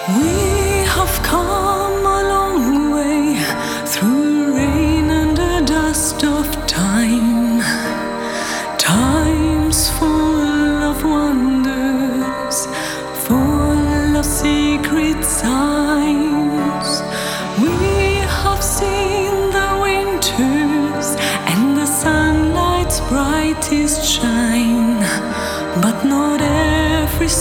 We have come a long way through rain and the dust of time. Times full of wonders, full of secret signs. We have seen the winters and the sunlight's brightest shine, but not